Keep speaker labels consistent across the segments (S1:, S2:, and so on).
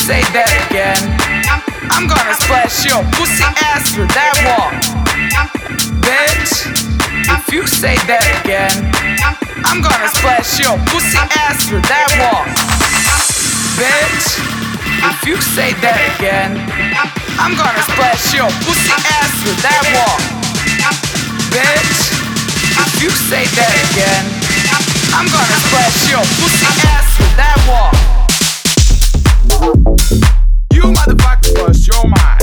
S1: say that again, I'm gonna splash your pussy ass with that walk. Bitch, if you say that again, I'm gonna splash your pussy ass with that walk. Bitch, if you say that again, I'm gonna splash your pussy ass with that walk. Bitch, if you say that again, I'm gonna splash your pussy ass with that walk. You motherfuckers lost your mind.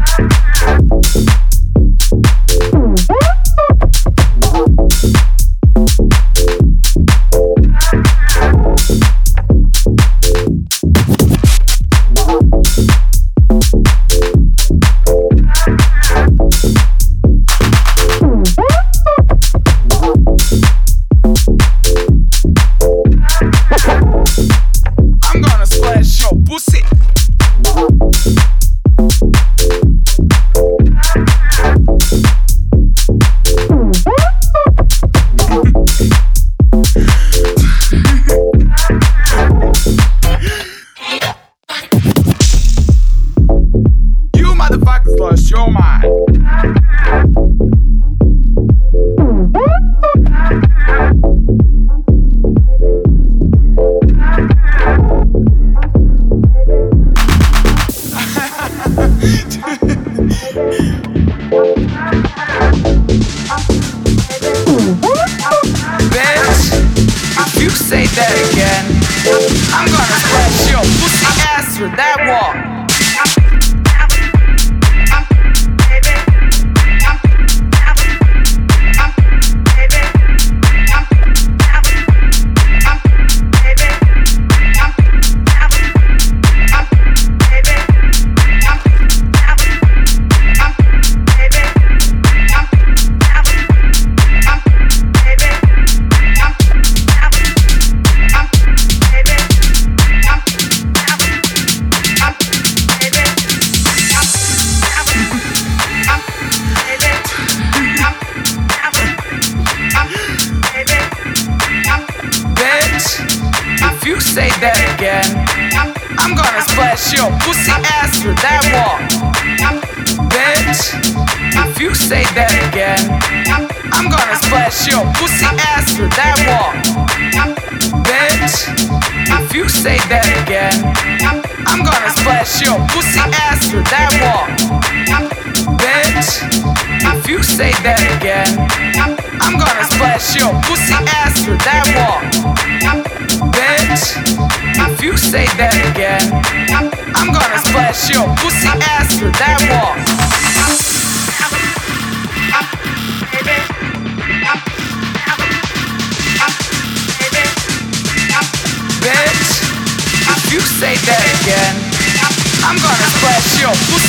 S1: I'm gonna splash your pussy. You motherfuckers lost your mind. Bitch, if you say that again, I'm gonna splash your pussy ass with that walk. If you say that again, I'm gonna splash your pussy ass with that walk. Bitch, if you say that again, I'm gonna splash your pussy ass with that walk. Bitch, if you say that again, I'm gonna splash your pussy ass with that walk. Bitch, if you say that again, I'm gonna splash your pussy ass with that walk. Bitch, if you say that again, I'm gonna splash your pussy ass with that walk. Bitch, if you say that again, I'm gonna splash your pussy